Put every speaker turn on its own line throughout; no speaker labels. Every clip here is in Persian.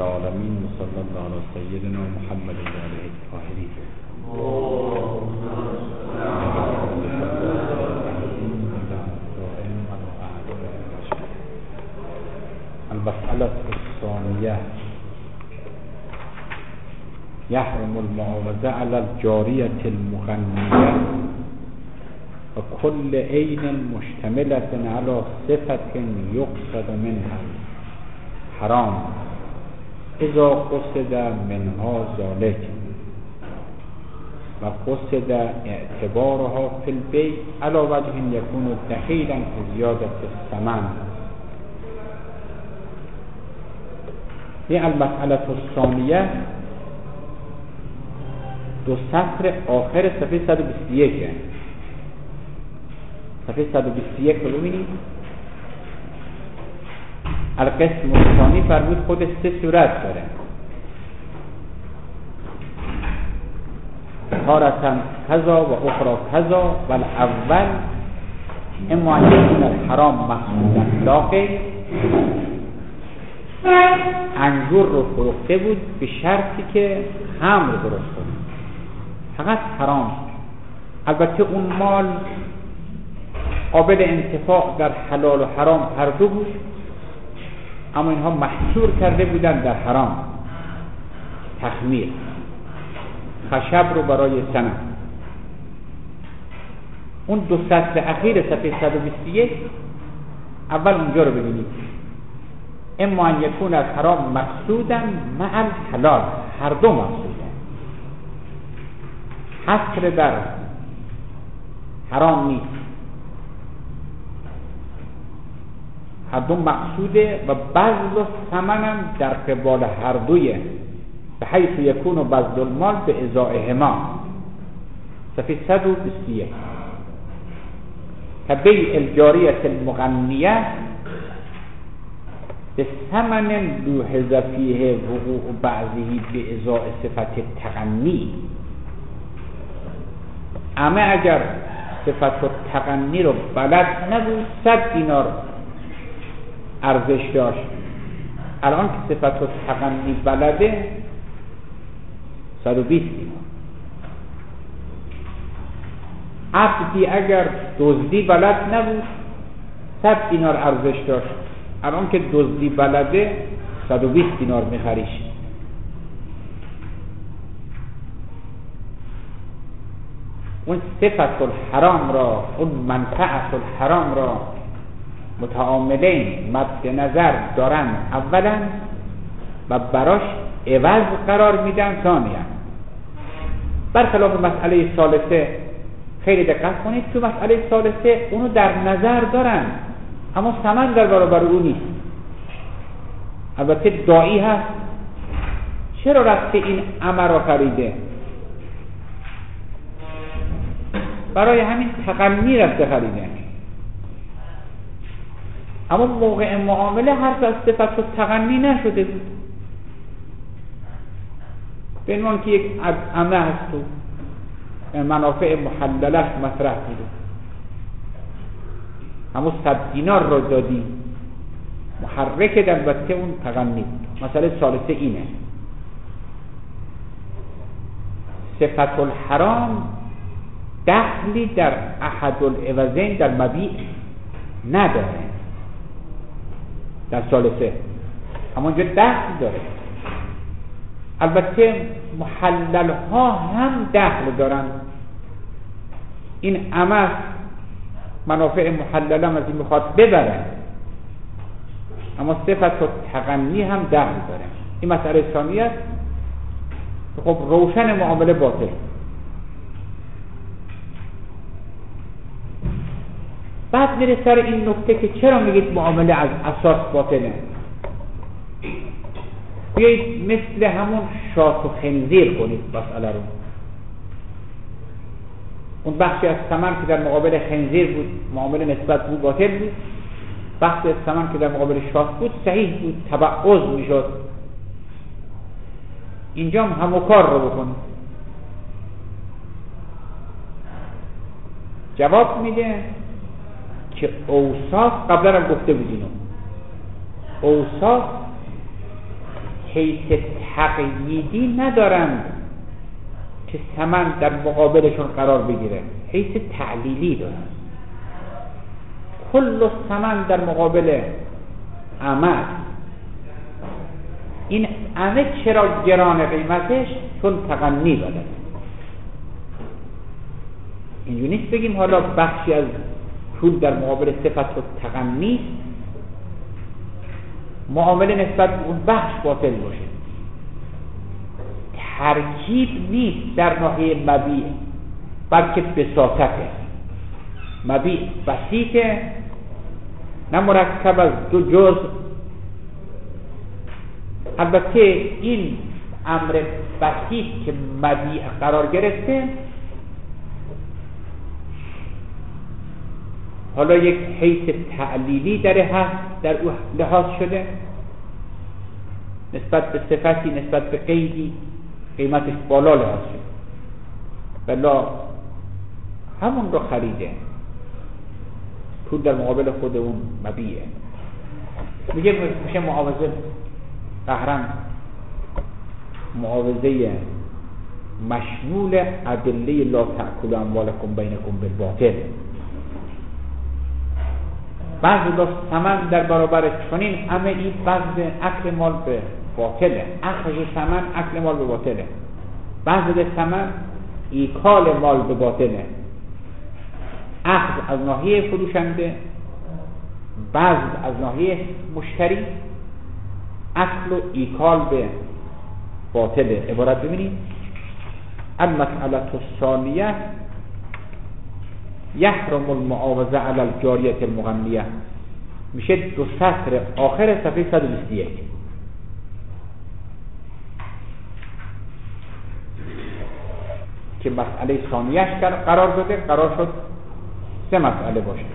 العالمين وصلى الله على سيدنا محمد وآله الطاهرين. المسألة الثانية يحرم المعاوضة على الجارية المغنية وكل عين مشتملة على صفة يقصد منها حرام إذا قصد منها ذلك وقصد اعتبارها في البيع على وجه يكون دخيلا في زيادة الثمن. في المسألة الثانية دو سطر آخر صفحه 121 صفحه 121 رو ببینید. القسم الثانی فرمود خودش 3 صورت داره. تارة کذا و اخرى کذا و الاول اما ان یکون الحرام مقصودا لا غیر. انگور رو فروخته بود به شرطی که خمر درست کنه، فقط حرام. البته اون مال قابل انتفاع در حلال و حرام هر دو بود، اما اینها محصور کرده بودن در حرام. تخمیر خشب رو برای صنم. اون 2 سطر اخیر صفحه 121 اول اونجا رو ببینید. اما ان یکون الحرام مقصودا مع الحلال، هر دو مقصودن، حصر در حرام نیست، هر دو مقصوده و بذل الثمن هم در قبال هر دویه، به حیث یکون بذل المال به ازائهما. صفحه 121 كبيع الجارية المغنية بثمن لوحظ فيه وقوع بعضه بإزاء صفة التغنی. اما اگر صفت التغنی رو بلد نبود 100 دینار ارزش داشت. الان که صفت التغنی بلده 120 دینار. عبدی اگر دزدی بلد نبود 100 دینار ارزش داشت. الان که دزدی بلده 120 دینار میخریش. اون صفت الحرام را، اون منفعت الحرام را متعاملین مد نظر دارن اولا و براش عوض قرار میدن ثانیا. برخلاف مسئله ثالثه خیلی دقت کنید، تو مسئله ثالثه اونو در نظر دارن اما ثمن در برابر اون نیست. البته داعی هست چرا رفته این امر را خریده؟ برای همین تغنی رفته خریده. اما موقع معامله حرف از صفت و تغنی نشده بود. به عنوان که یک امه هست تو منافع محللش مطرح بوده، همون 100 دینار رو دادی محرک در البته اون تغنی بود. مسئله ثالثه اینه، صفت الحرام دخلی در احد العوضین در مبیع نداره. در ثالثه همونجا دخل داره. البته محلل ها هم دخل دارن. این امر منافع محلل هم از این میخواد ببره، اما صفت و تغنی هم دخل داره. این مسئله ثانیه است. خب روشن معامله باطل. بعد میره سر این نکته که چرا میگید معامله از اساس باطله. بیایید مثل همون شات و خنزیر کنید مسئله رو. اون بخشی از ثمن که در مقابل خنزیر بود معامله نسبت بود باطل بود، بخشی از ثمن که در مقابل شات بود صحیح بود، تبعض میشد. اینجا هم همون کار رو بکنید. جواب میده که اوصاف قبلا هم گفته بودیم، اوصاف حیث تقییدی ندارند که ثمن در مقابلشون قرار بگیره، حیث تعلیلی دارند. کل ثمن در مقابل عمل. این عمل چرا گران قیمتش؟ چون تغنی داره. اینجوری نیست بگیم حالا بخشی از پول در مقابل صفت و تغنی معامله نسبت به اون بخش باطل باشه. ترکیب نیست در ناحیه مبیع، بلکه بساطته. مبیع بسیطه، نه مرکب از دو جزء. البته این امر بسیط که مبیع قرار گرفته حالا یک حیث تعلیلی داره هست، در او لحاظ شده نسبت به صفتی، نسبت به قیدی قیمتش بالا لحاظ شده، بلا همون رو خریده، پول در مقابل خود اون مبیعه. میشه معاوضه قهرن معاوضه مشمول ادله لا تأکلوا اموالکم بینکم بالباطل. بعض دو ثمن در برابر چنین عملی بعض اکل مال به باطله، اخذ ثمن اکل مال به باطله، بعض ثمن ایکال مال به باطله، اخذ از ناحیه فروشنده، بعض از ناحیه مشتری، اکل و ایکال به باطله. عبارت ببینید: المسئله الثانیه یحرم المعاوضه علی الجاریه المغنیه. میشه دو سطر آخر صفحه 121 که مسئله ثانیه‌اش قرار داده، قرار شد سه مسئله باشه.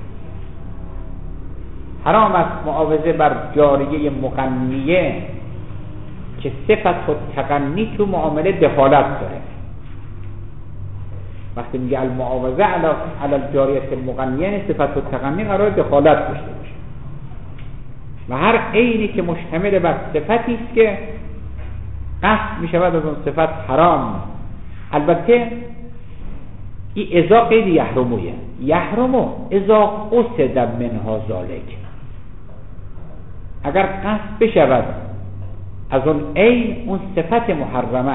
حرام است معاوضه بر جاریه مغنیه که صفت و تغنی تو معامله دخالت داره. وقتی میگه المعاوضه علی الجاریه المغنیه، صفت و تغنی قرار دخالت داشته باشه و هر عینی که مشتمل بر صفتی است که قصد میشود از اون صفت حرام. البته این ازا قید یحرمویه، یحرمو ازا قصد منها ذالک، اگر قصد بشود از اون عین اون صفت محرمه،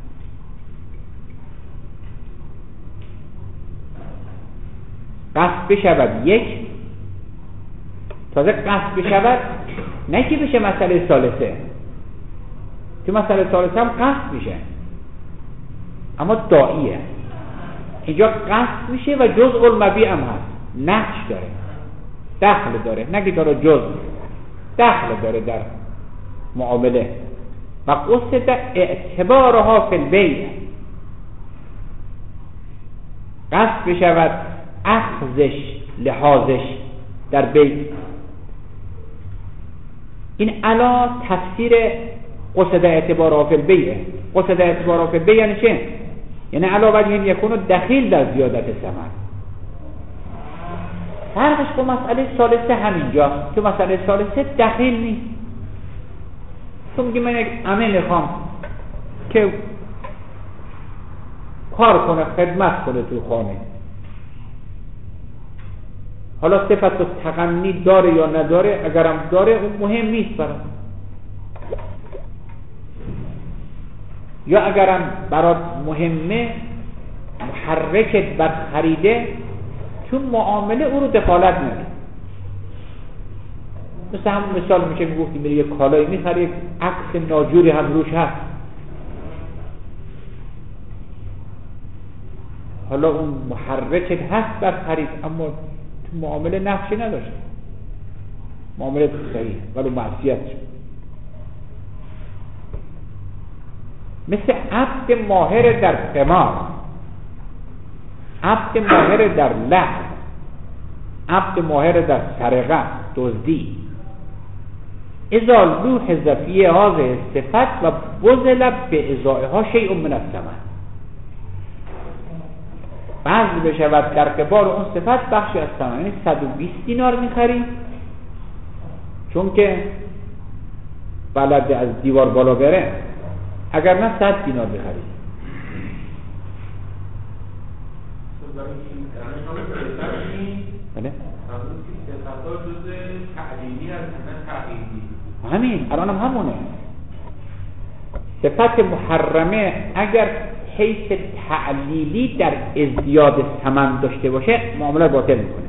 قصد بشود یک، تازه قصد بشود نه که بشه مسئله ثالثه، تو مسئله ثالثه هم قصد میشه اما داعیه، اینجا قصد میشه و جزء المبیع هم هست، نقش داره، دخل داره، نگی داره جزء دخل داره در معامله. و قصد اعتبارها فی البیع، قصد بشود اخذش لحاظش در بیع. این علا تفسیر قصد اعتبارها فی البیع. قصد اعتبارها فی البیع یعنی چه؟ یعنی علا وجه یکون دخیل در زیادت ثمن. فرقش با مسئله ثالثه همینجاست، تو مسئله ثالثه دخیل نیست. تو میگی من یک عمل میخوام که کار کنه، خدمت کنه تو خانه، حالا صفت و تغنی داره یا نداره، اگرم داره اون مهم نیست برام، یا اگرم برات مهمه محرکت بر خریده، چون معامله او رو دخالت نده. مثل همون مثال میشه میگفتیم میره یک کالایی میخره، یک عکس ناجوری هم روش هست، حالا اون محرکت هست بر خرید اما تو معامله نقشی نداشت، معامله صحیح ولی معصیت شد. مثل عبد ماهر در قمار، عبد ماهر در لهو، عبد ماهر در سرقه دزدی. اذا لوحظ فی هذه الصفات و بذل بازائها شیء من الثمن، بذل بشود در قبال اون صفت بخشی از ثمن، یعنی 120 دینار میخریم چون که بلده از دیوار بالا بره، اگر نه 100 دینار بخرید. بله همین الان هم همونه. صفت محرمه اگر حیث تعلیلی در ازدیاد ثمن داشته باشه معامله باطل میکنه.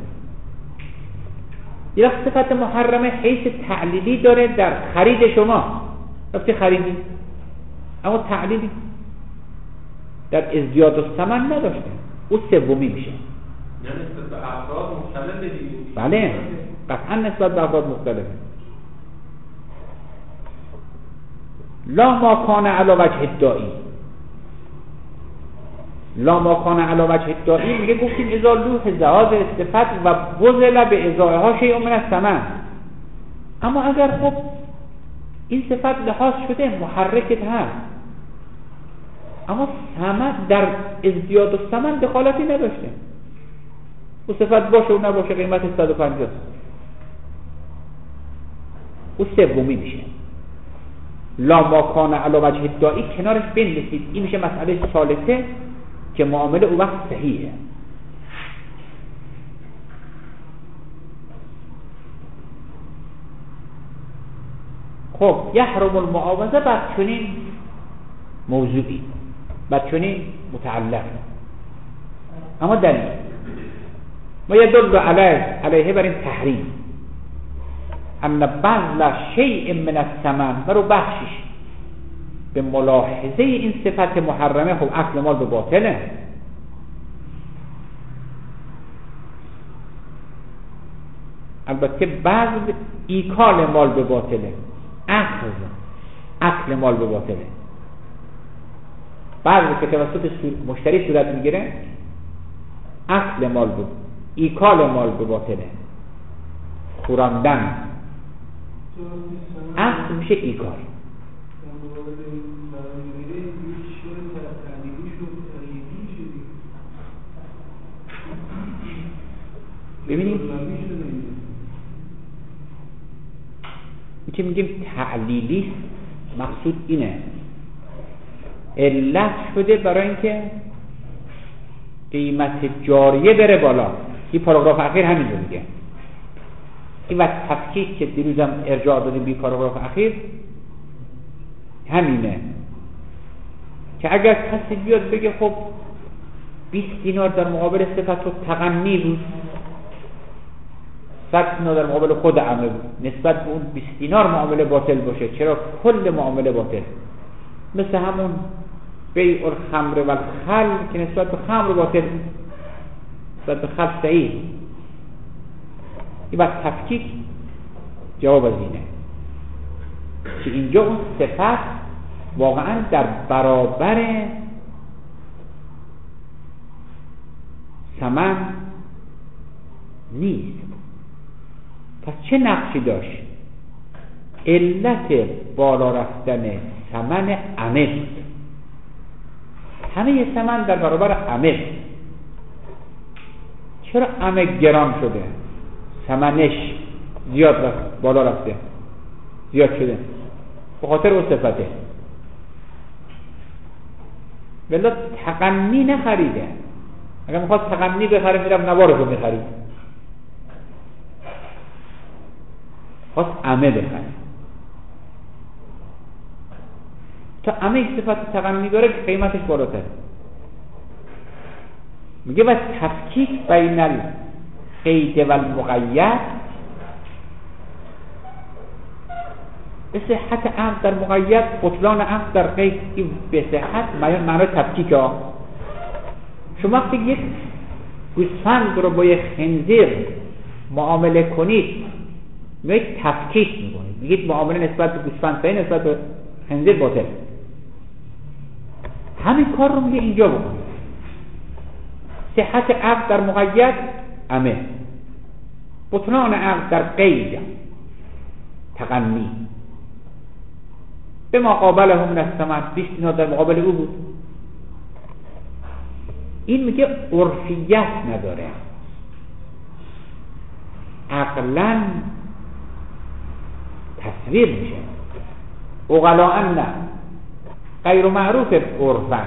یه وقت صفت محرمه حیث تعلیلی داره در خرید شما، رفتی خریدی اما تعلیلی در ازدیاد ثمن نداشته، او سومی میشه.
یعنی نسبت به افراد مختلفه دیگه.
بله قطعا نسبت به افراد مختلفه. لا ما کان علی وجه الداعی، لا ما کان علی وجه الداعی میگه گفتیم اذا لوح زواج صفت و بذل به ازایها شیء من الثمن. اما اگر خب این صفت لحاظ شده محرکت هست اما ثمن در ازدیاد و ثمن دخالتی نداشته، و صفت باشه و نباشه قیمت 150 او سومی میشه. لا ما کان علی وجه الداعی کنارش بنویسید، این میشه مسئله ثالثه که معامله او وقت صحیحه. خب یحرم المعاوضه بر چنین موضوعی، بر چنین متعلق، اما دلیل ما یدل علیه بر این تحریم ان بذل شیء من الثمن، برو بخشش به ملاحظه این صفت محرمه. خب اکل مال به باطله، البته بذل ایکال مال به باطله، اکل مال به باطله. بذل که توسط مشتری صورت میگیره اکل مال به ایکال مال به باطله، خوراندن اصل میشه ایکال. ببینید این که میگیم تعلیلی مقصود اینه، علت شده برای اینکه قیمت جاریه بره بالا. این پاراگراف اخیر همین رو میگه. این وقت تفکیک که دیروزم ارجاع دادیم بی پاراگراف اخیر همینه که اگر کسی بیاد بگه خب 20 دینار در مقابل صفت و تغنی بود، 100 دینار در مقابل خود عمل بود، نسبت به اون 20 دینار معامله باطل باشه. چرا؟ کل معامله باطل. مثل همون بیع الخمر و الخل که نسبت به خمر باطل، نسبت به خل صحیح. این وقت تفکیک جواب از اینه که اینجا اون صفت واقعا در برابر ثمن نیست. پس چه نقشی داشت؟ علت بالا رفتن ثمن عمل، همه ثمن در برابر عمل. چرا عمل گران شده؟ ثمنش زیاد رفت، بالا رفته، زیاد شده، به خاطر اون صفته. ولی تقنی نخریده. اگر میخواد تقنی بخره میرم نوارشو میخرید، خواست عمه بخره. تا عمه صفت تقنی داره قیمتش بالاتر. میگه و تفکیک بین القید و المقید به صحت عقد در مقید، بطلان عقد در قید. به صحت معنی تفکیک ها. شما وقتی یک گوسفند رو با یک خنزیر معامله کنید میگید تفکیک میکنید، میگید معامله نسبت به گوسفند صحیح، نسبت به خنزیر باطل. همین کار رو میگه اینجا بکنید. صحت عقد در مقید عمه، بطلان عقد در قید تقنی. به مقابله هم نستمت 20 دینار در مقابل او بود. این میگه عرفیت نداره، عقلاً تصویر میشه. اغلاء نه، غیر معروف عرفن.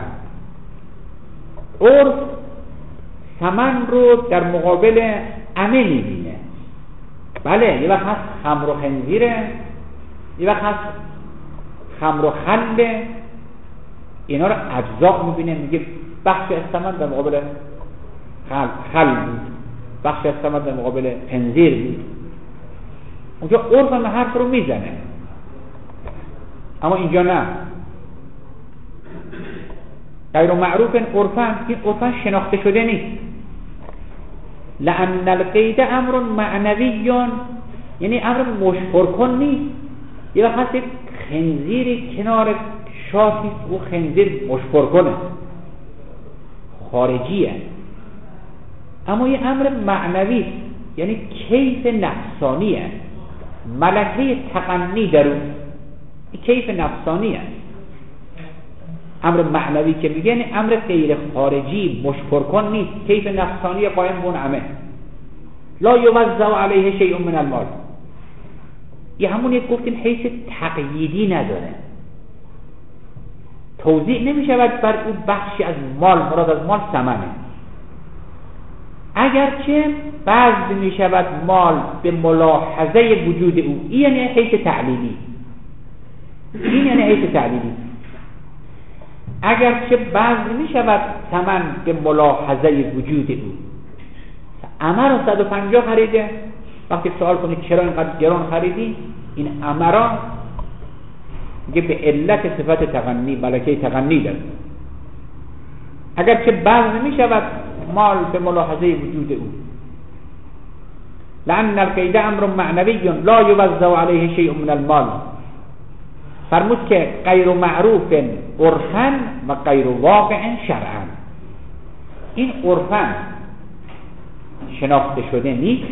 عرف ثمن رو در مقابل عمه میبینه. بله یه وقت هست خمر و خنزیره، یه وقت هست خمر و خله، اینا رو اجزا میبینه، میگه بخش از ثمن در مقابل خل بود، بخش از ثمن در مقابل خنزیر بود. اونجا عرف هم حرف رو میزنه، اما اینجا نه. غیر معروف عرفن، این عرفن شناخته شده نیست. لأن القید امر معنوی، یعنی امر مشفر نیست. یه وقت هست یک خنزیری کنار شاسی، او خنزیر مشفر کنه، خارجیه، اما یه امر معنوی، یعنی کیف نفسانیه، ملکه تقنی در اون، کیف نفسانیه. امر معنوی که میگه یعنی امر غیر خارجی مشفر کن نیست، کیف نفسانی قائم بون عمه. لا یوزع علیه شیء من المال، یه همون یک گفتیم حیث تقییدی نداره، توزیع نمیشود بر او بخشی از مال، مراد از مال ثمنه. اگرچه بعض میشود مال به ملاحظه وجود او، این یعنی حیث تعلیلی، این یعنی حیث تعلیلی. اگرچه بعض میشود ثمن به ملاحظه وجود او. عمه رو 150 خریده، وقتی سوال کنید چرا اینقدر گران خریدی، این عمه را میگه به علت صفت تغنی، ملکه تغنی داره. اگرچه بعض میشود مال به ملاحظه وجود او. لأن القید امر معنوی لا یوزع علیه شیء من المال، فرمود که غیر معروف عرفن و غیر واقع شرعا. این عرفن شناخته شده نیست،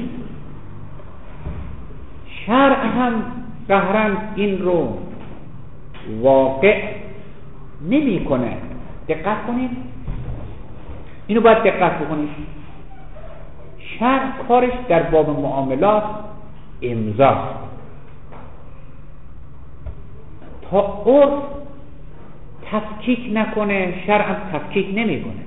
شرع هم قهرا این رو واقع نمی کنه. دقت کنید، اینو باید دقت بکنید. شرع کارش در باب معاملات امضاست، تا عرف تفکیک نکنه شرع هم تفکیک نمی کنه.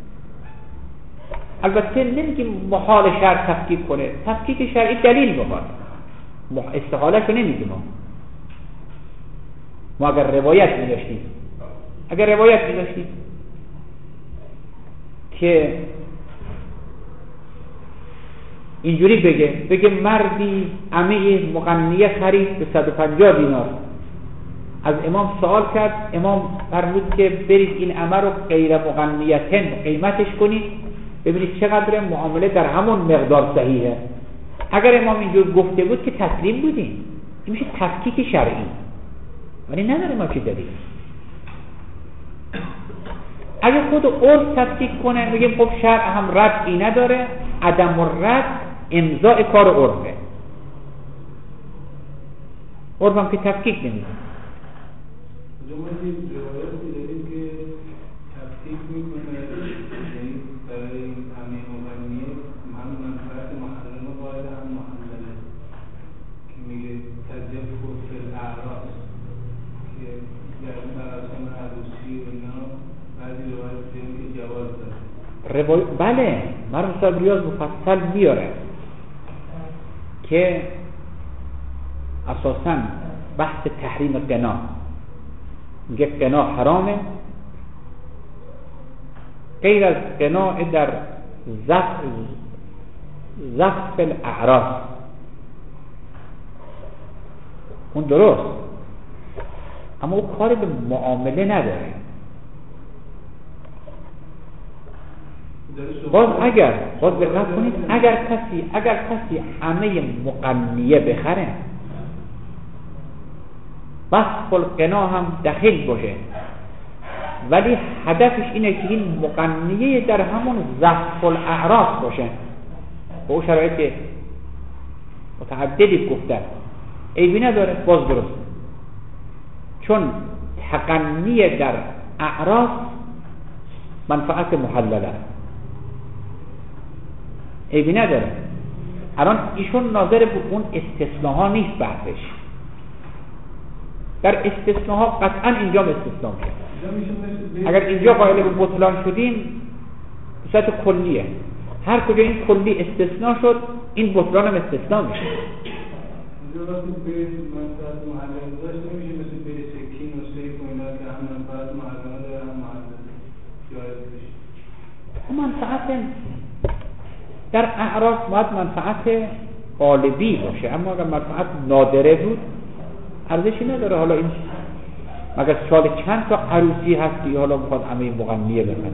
البته نمیگیم محال شرع تفکیک کنه، تفکیک شرعی دلیل بخواد، استحاله‌شو نمیگیم. ما اگر روایت می‌داشتیم، که اینجوری بگه مردی عمه مغنیه خرید به 150 دینار، از امام سوال کرد، امام فرمود که برید این عمه رو غیر مغنیتن قیمتش کنید ببینید چقدر معامله در همون مقدار صحیحه. اگر امام اینجور گفته بود که تسلیم بودیم، این میشه تفکیک شرعی، ولی نداره ما چی داریم. اگر خود عرف تفکیک کنه میگیم خب شرع هم ردی نداره، عدم الرد امضاء کار عرفه، عرف هم که تفکیک نمیده.
جمعی روایتی داریم که تفکیک میکنه، یعنی برای همه مغنیه هم منفعت محرمه باید هم محلله، که میگه تجف فی الاعراض، که در مراسم عروسی و اینا بعضی روایت داریم که جواز داره.
بله، مرحوم صاحب ریاض مفصل میاره که اساساً بحث تحریم قنا، میگه قنا حرامه، غیر از قنا در زفف الاعراض، اون درست، اما او کاری به معامله نداره. باز دقت کنید، اگر کسی عمه مغنیه بخره، وصف القنا هم دخیل باشه، ولی هدفش اینه که این مغنیه در همون زفف الاعراض باشه، با او شرایط متعددی گفتن، عیبی نداره، باز درست، چون تغنی در اعراض منفعت محلله، عیبی نداره. الان ایشون ناظر به اون استثناها نیست بحثش، در استثناها قطعا اینجا استثنا میشه. اگر اینجا قائل به بطلان شدیم به صورت کلیه، هر کجا این کلی استثنا شد این بطلان هم استثنا میشه.
اینجا وقتی به منفعت محلل داشت نمیشه مثل به سکین و سیف و اینا که هم منفعت محلل داره هم محلل جایز بشه.
منفعت در اعراض باید منفعت غالبی باشه، اما اگر منفعت نادره بود ارزشی نداره. حالا این مگر سال چند تا عروسی هست که حالا میخواد همه مغنیه بخونه.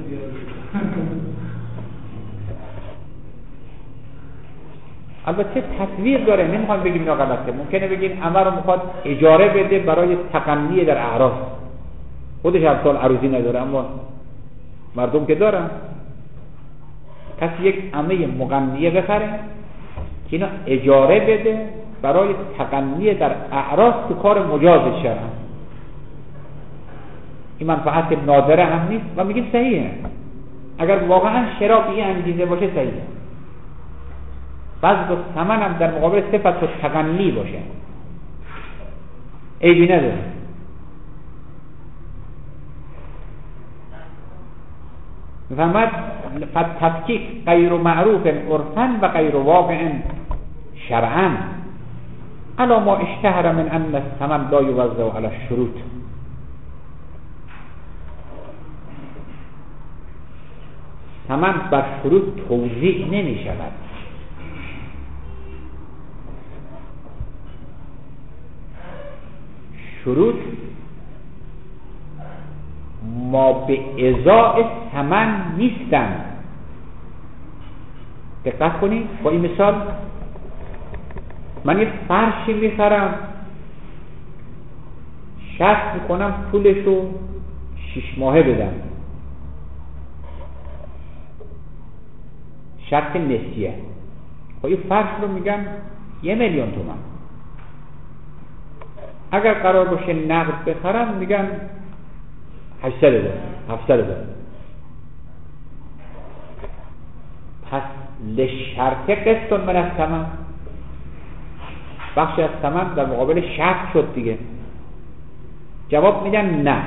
البته تصویر داره، نمیخوام بگیم اینا غلطه. ممکنه بگیم عمر رو میخواد اجاره بده برای تقنیه در اعراض، خودش هر سال عروسی نداره اما مردم که دارن. کسی یک عمه مغنیه بخره که اینا اجاره بده برای تقنیه در اعراض که کار مجاز شرعه، این منفعت نادره هم نیست و میگه صحیحه. اگر واقعا شرا به این انگیزه باشه صحیحه. بعض ثمن هم در مقابل صفت و تقنی باشه عیبی نداره. فهمت فتفکیک غیر معروف عرفا و غیر واقع شرعا علا ما اشتهر من ان الثمن لا یوزع علی الشروط. ثمن بر شروط توزیع نمی شود. شروط ما به ازای ثمن نیستند. دقت کنید با این مثال، من یک فرشی میخرم، شرط میکنم پولشو 6 ماهه بدم، شرط نسیه. خب این فرش رو میگن 1,000,000 تومان. اگر قرار باشه نقد بخرم میگن 800,000 700,000. پس لشرط قسط من از ثمن، بخشی از ثمن در مقابل شرط شد دیگه. جواب میدن نه،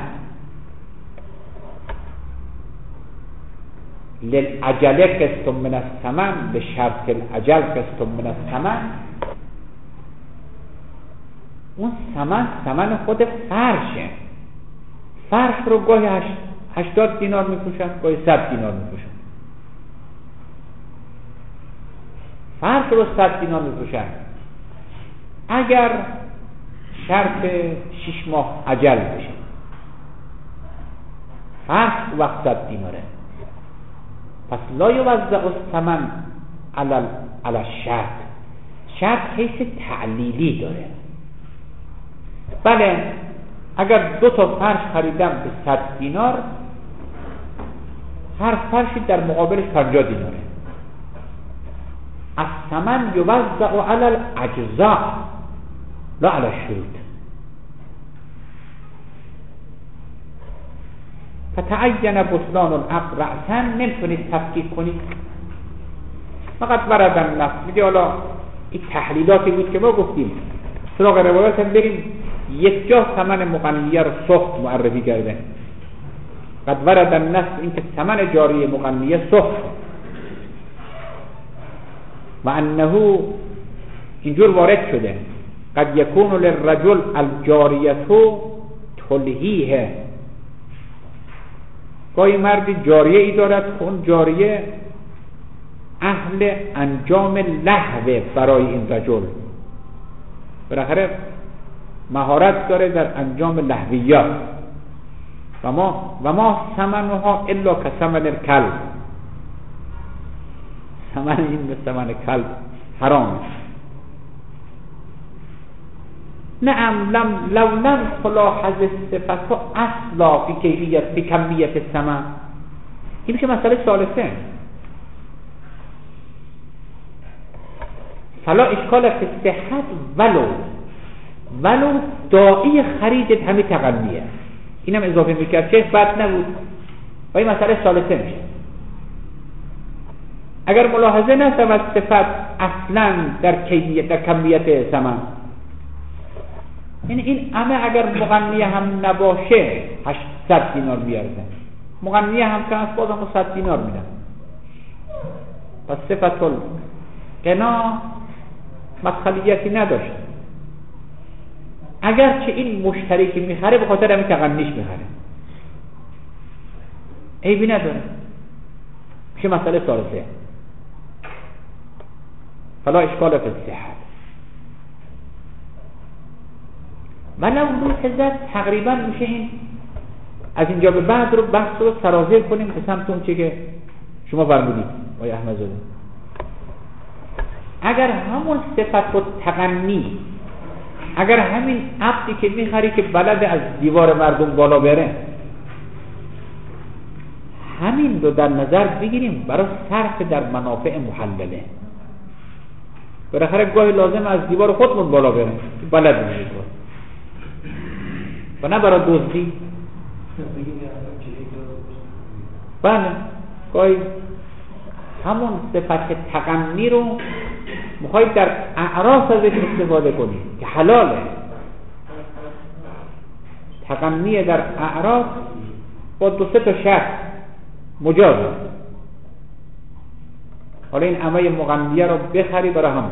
للعجل قسط من الثمن به شرط العجل قسط من الثمن. اون ثمن خود فرشه. فرش رو گاهی 80 دینار میفروشن، گاهی 100 دینار میفروشن. فرش رو 100 دینار میفروشن. اگر شرط 6 ماه عجل بشه، فرش وقت 100 دیناره. پس لا یوزع الثمن علی الشرط. شرط حیث تعلیلی داره. بله اگر 2 تا فرش خریدم به 100 دینار، هر فرشی در مقابلش 50 دیناره. الثمن یوزع علی الاجزاء لا علی الشروط. فتعین بطلان العقد رأسا. نمیتونید تفکیک کنید. فقط ورد النص میگه حالا این تحلیلاتی بود که ما گفتیم. سراغ روایات هم بریم. یک جا ثمن مغنیه رو سخت معرفی کرده. قد ورد النص، این که ثمن جاری مغنیه سخت و انه اینجور وارد شده. قد یکون للرجل الجاریتو تلهیه. گاهی مردی جاریه ای دارد که اون جاریه اهل انجام لهوه برای این رجل، بالاخره مهارت داره در انجام لهویات. و ما ثمنها الا کثمن الکلب. ثمن این مثل ثمن کلب حرام. نعم لو لم تلاحظ الصفت اصلا فی کیفیت فی کمیت الثمن. این میشه مسئله ثالثه. فلا اشکال فی صحت ولو داعی خریدت همه تقنیه. اینم اضافه میکرد چه بد نبود و این مسئله ثالثه میشه. اگر ملاحظه نشود صفت اصلا در کیفیت در کمیت ثمن، این همه اگر مغنی هم نباشه 800 دینار میارزه، مغنی هم که از بازم 100 دینار میدن. پس صفت الغنا مدخلیتی نداشت، اگرچه این مشتری که میخره به خاطر همین تغنیش میخره، عیبی نداره، میشه مسئله ثالثه فلا اشکال فی الصحت. ولو لوحظت تقریبا میشه این از اینجا به بعد رو بحث رو سرازیر کنیم به سمت اون چه که شما فرمودید آقای احمدزاده. اگر همون صفت و تغنی، اگر همین عبدی که میخری که بلد از دیوار مردم بالا بره، همین رو در نظر بگیریم برای صرف در منافع محلله. بالاخره گاهی لازم از دیوار خودمون بالا بره، بلد میشه و نه برای دزدی. بله گاهی همون صفت تغنی رو میخواید در اعراض ازش استفاده کنید که حلاله. تغنی در اعراض با 2-3 تا شرط مجازه. حالا این همه مغنیه رو بخری برای هم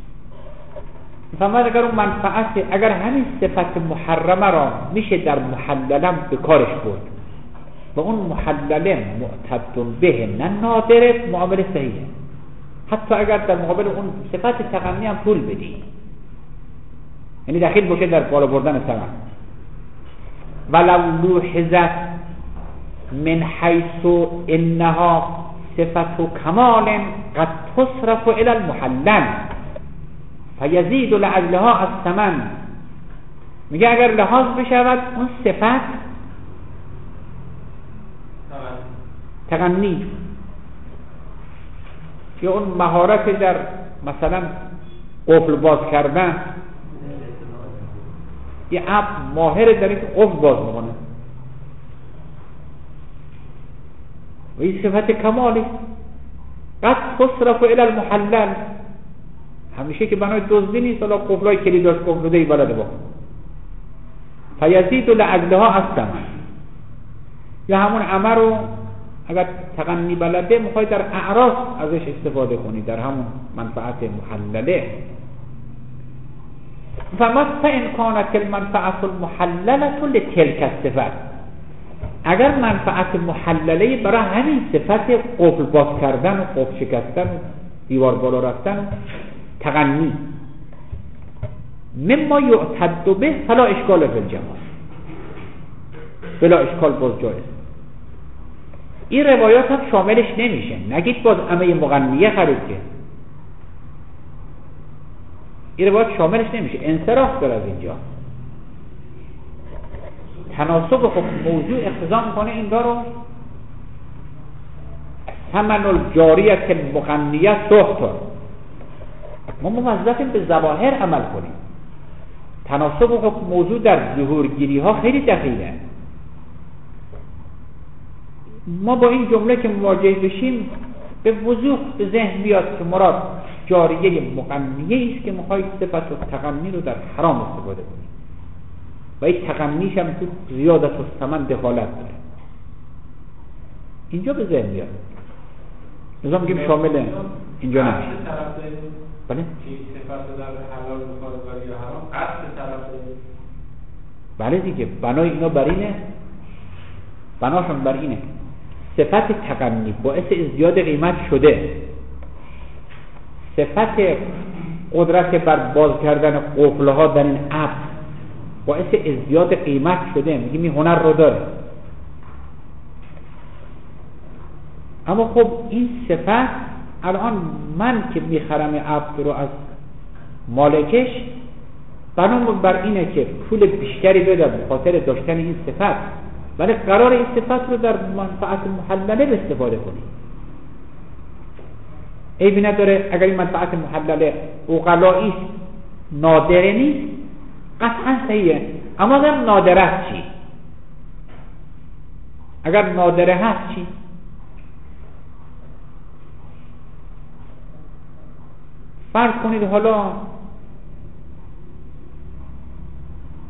فهمت. اگر اون منفعت، اگر همین صفت محرمه را میشه در محللم به کارش برد و اون محلله معتد به نه نادره، معامله صحیحه. حتی اگر در مقابل اون صفت تغنی هم پول بدی، یعنی دخیل باشه در بالا بردن ثمن. ولو لوحظت من حیث انها صفت کمال قد تصرف الى المحلل فیزید لعلها از ثمن. میگه اگر لحاظ بشود اون صفت تغنی یا اون مهارت در مثلا قفل باز کردن، یه عبد ماهر در این قفل باز میکنه و این صفت کمالی قد تصرف الى المحلل، همیشه که بنای دزدی نیست، حالا قفلای کلیداش قفلودهی بلده با فیزید لعلها از ثمن. یا همون عمر رو اگر تغنی بلده میخواید در اعراض ازش استفاده کنید، در همون منفعت محلله. فمثل ان کانت المنفعت المحلله لتلك الصفت، اگر منفعت محلله برای همین صفت قفل باز کردن و قفل شکستن و دیوار بالا رفتن تغنی مما یعتد به فلا اشکال فی الجواز، بلا اشکال باز جایز. این روایات هم شاملش نمیشه، نگید باز همه مغنیه خرید که این روایات شاملش نمیشه، انصراف داره از اینجا. تناسب خب موضوع اقتضا میکنه این رو ثمن الجاریه مغنیه سخت، ما موظفیم به ظواهر عمل کنیم. تناسب خب موضوع در ظهورگیری ها خیلی دقیقه. ما با این جمله که مواجه بشیم به وضوح به ذهن بیاد که مراد جاریه مغنیه است که میخواید صفت و تغنی رو در حرام استفاده کنید و این تغنیش هم تو زیادت و ثمن دخالت داره. اینجا به ذهن بیاد. نظام میگیم شامل اینجا نمیشه. بله؟
صفت در حلال مخالفت یا حرام قصد طرفه.
بله دیگه، بنای اینا بر اینه، بناشون بر اینه صفت تغنی باعث ازدیاد قیمت شده، صفت قدرت بر باز کردن قفلها در این عبد باعث ازدیاد قیمت شده، میگیم این هنر رو داره. اما خب این صفت الان من که میخرم عبد رو از مالکش بنامون بر اینه که پول بیشتری بدم به خاطر داشتن این صفت، ولی قرار این صفت رو در منفعت محلله به استفاده کنیم. عیبی نداره اگر این منفعت محلله عقلایی نادره نیست، قطعا صحیحه. اما اگر نادره هست چی؟ اگر نادره هست چی؟ فرض کنید حالا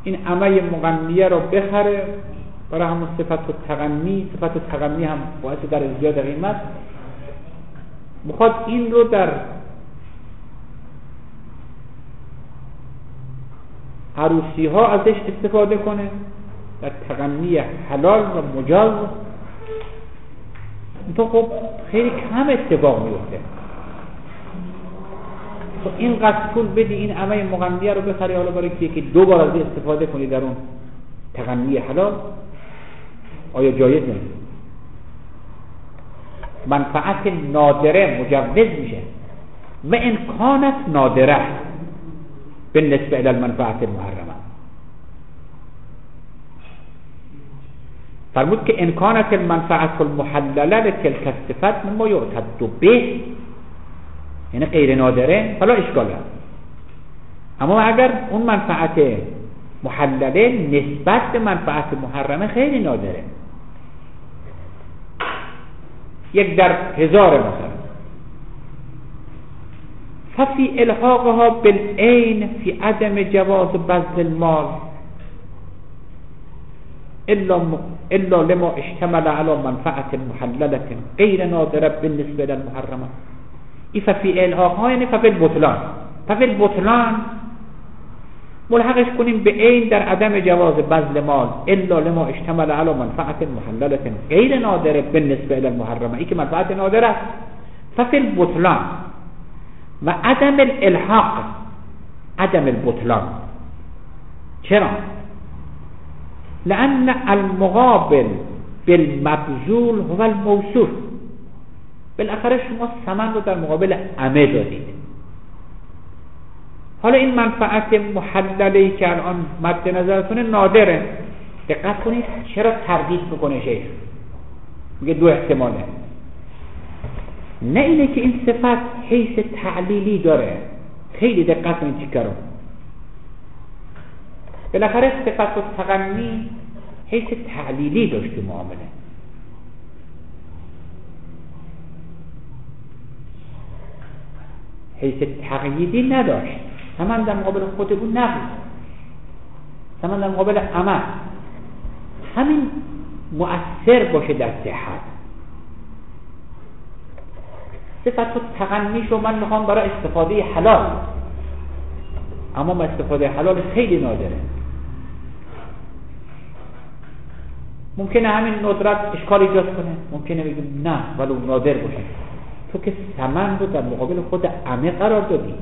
این عمه مغنیه رو بخره برای همون صفت التغنی. صفت التغنی هم باعث در زیاد قیمت، میخواد این رو در عروسی ها ازش استفاده کنه، در تغنی حلال و مجاز. تو خب خیلی کم اتفاق میفته. تو اینقدر پول بدی این عمه مغنیه رو بخری، حالا برای که دو بار از استفاده کنی در اون تغنی حلال، آیا جایز نیست؟ منفعت نادره مجوز میشه و امکانت نادره بالنسبه الى المنفعت المحرمه. فرمود که امکانت المنفعت المحلله لتلك الصفت مما یعتد به، یعنی غیر نادره حالا اشکال هست. اما اگر اون منفعت محلله نسبت به منفعت محرمه خیلی نادره، 1 در 1000 مثلا، ففي الحاقها بالعين في عدم جواز بذل المال الا لما اشتمل على منفعة محللة غير نادرة بالنسبة للمحرمة. این ففي الحاقها یعنی ففي البطلان. ففي البطلان ملحقش کنیم به عین در عدم جواز بذل مال الا لما اشتمل على منفعة محللة غير نادرة بالنسبة للمحرمة. این که منفعت نادره است. ففي البطلان و عدم الالحاق، عدم البطلان. چرا؟ لأن المقابل بالمبذول هو الموصوف. بالاخره شما ثمن رو در مقابل عمه دادید. حالا این منفعت محلله‌ای که الان مد نظرتونه نادره. دقت کنید چرا تردید میکنه شیخ، میگه 2 احتماله. نه اینه که این صفت حیث تعلیلی داره، خیلی دقت کنید چیکار رو. بالاخره صفت التغنی حیث تعلیلی داشت تو معامله، حیث تقییدی نداشت. ثمن در مقابل خود اون نبود، ثمن در مقابل عمل. همین مؤثر باشه در صحت. صفت التغنیشو من میخوام برای استفاده حلال، اما استفاده حلال خیلی نادره. ممکنه همین ندرت اشکال ایجاد کنه، ممکنه بگیم نه ولی نادر باشه. تو که ثمن رو در مقابل خود عمه قرار دادی.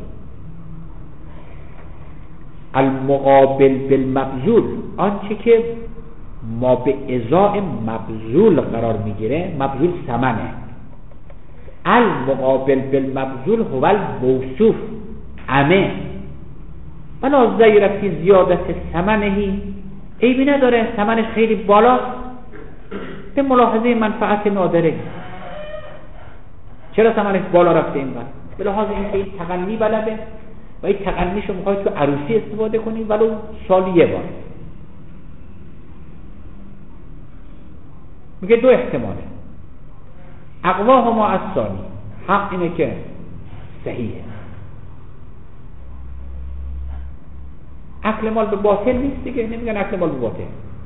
المقابل بالمبذول، آنچه که ما به ازای مبذول قرار میگیره، مبذول ثمنه. المقابل بالمبذول هو الموصوف عمه ولا زیر فی زیادت ثمنهی، عیبی نداره ثمنش خیلی بالا به ملاحظه منفعت نادره. چرا ثمنش بالا رفته اینقدر؟ به لحاظ اینکه این تغنی بلده و این تغنیشو میخوای تو عروسی استفاده کنی ولو سالی 1 بار. میگه 2 احتماله. اقواهما الثانی، حق اینه که صحیحه. اکل مال به باطل نیست دیگه، نمیگن اکل مال به باطل.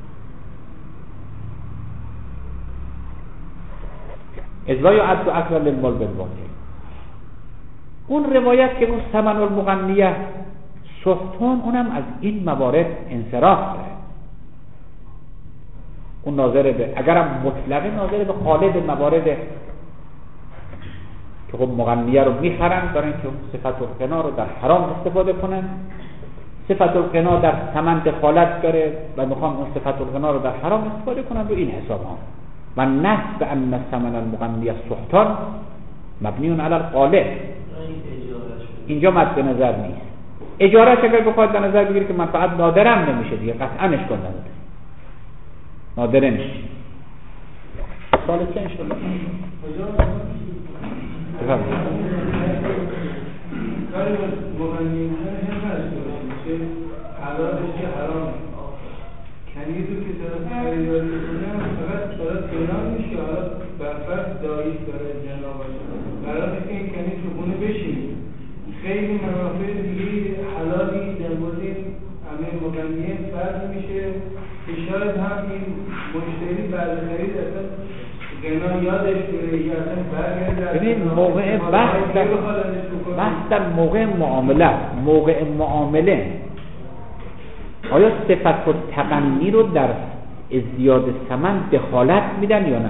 ازلا یعد اکل للمال بالباطل. اون روایت که اون ثمن المغنیه سختون، اونم از این موارد انصراف داره. اون ناظر به، اگرم مطلقه ناظر به خالد موارد که خب مغنیه رو میخرن برای اینکه صفت الغنا رو در حرام استفاده کنن. صفت الغنا در ثمن دخالت داره و میخوان اون صفت الغنا رو در حرام استفاده کنن. رو این حساب ها و نسب ان ثمن المغنیه سختان مبنیون علی الغالب، اینجا مد به نظر نیست. اجارهش اگر بخواد به نظر بگیره که منفعت نادرم نمیشه دیگه، قطعا اشکال نداره، نادره نمیشه. سال که انشالله
کاری مغنی هم نداشته باشیم چه حلالش چه حرام. کنیزو که طرف خریداری کنه فقط طرف کنار میشه، حالا برفرض داییش برای جنا باشه، قراره که این کنیز رو خونه بشینه. خیلی منافع دیگه حلالی در مورد همه مغنیه فرض میشه که شاید هم این مشتری بعد خرید اصلا غنا یادش بره یا اصلا برگرده.
ببین موقع بحث در موقع معامله، موقع معامله آیا صفت و تغنی رو در ازدیاد ثمن دخالت میدن یا نه؟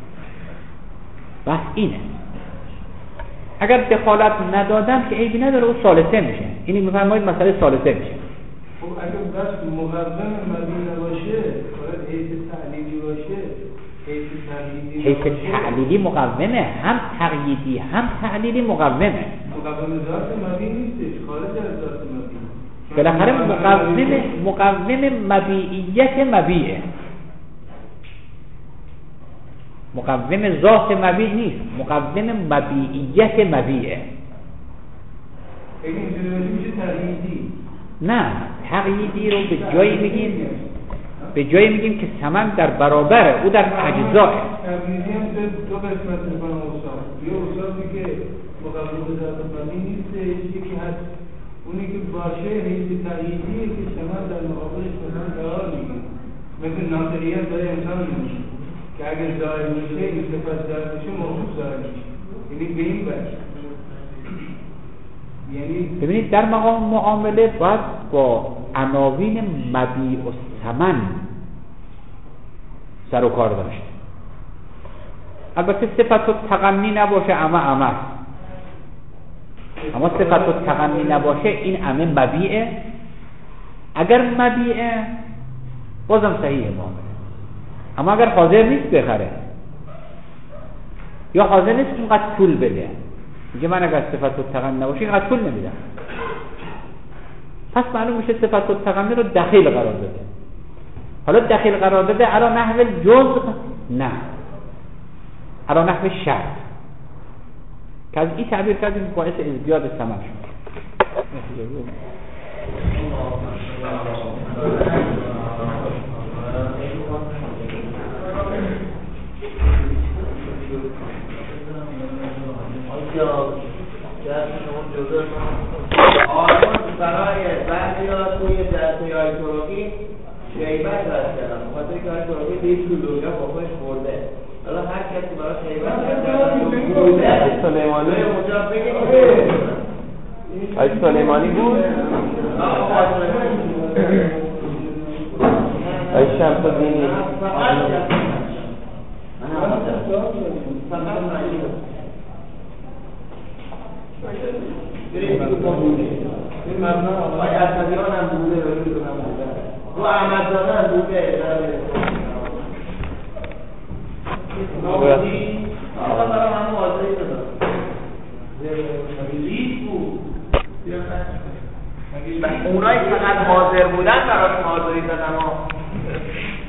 بحث اینه. اگر دخالت ندادن که عیبی نداره، او ثالثه میشه. اینی میفرمایید مسئله ثالثه میشه.
خب اگر بس مقدم مبی نباشه، باید حیث تعلیلی باشه،
حیث تعلیلی مقومه، هم تقییدی هم تعلیلی مقومه.
مقوم ذات مبی نیستش، خارج از ذات مبی.
بالاخره مقوم مبیعیت مبیعه، مقوم ذات مبیع نیست، مقوم مبیعیت مبیعه.
اگه اینجوری باشه میشه تقییدی.
نه، تقییدی رو به جایی میگیم که ثمن در برابره، او در اجزاه.
تقییدی هم دو قسمت میکنم استاد. یه استادی که مقوم ذات مبیع نیست، یکی هست اونی که باشه حیث تقییدیه که ثمن در مقابلش مثلا قرار میگیره. مثل ناظریت برای انسان میشه که اگر ظاهر میشه این صفت ظاهر میشه موجود ظاهر میشه. یعنی به این وجه. یعنی
ببینید در مقام معامله باید با عناوین مبیع و ثمن سر و کار داشت. البته صفت و تغنی نباشه اما صفت و تغنی نباشه این همه مبیعه. اگر مبیعه بازم صحیحه معامله، اما اگر حاضر نیست بخره یا حاضر نیست اینقدر پول بده، میگه من اگر صفت و تغنی نباشه اینقدر پول نمیدم، پس معلوم میشه صفت و تغنی رو دخیل قرار داده. حالا دخیل قرار داده علی نحو جزء، نه علی نحو شرط، که از این تعبیر کردیم باعث ازدیاد ثمن شد.
برای بعضی ها توی جلسه های طرقی شیبت هست کردن، بخاطر که های طرقی دیش تو لوگه با خودش خورده. حالا هر کسی برای شیبت کردن
آی سلیمانی آی سلیمانی بود؟ آی شمس الدینی
این مبنا آقای اصدیان هم بوده رو احمدزاده هم بوده آقا برای همه واضحی دادم لیست بود اونایی فقط حاضر بودن براش حاضری دادن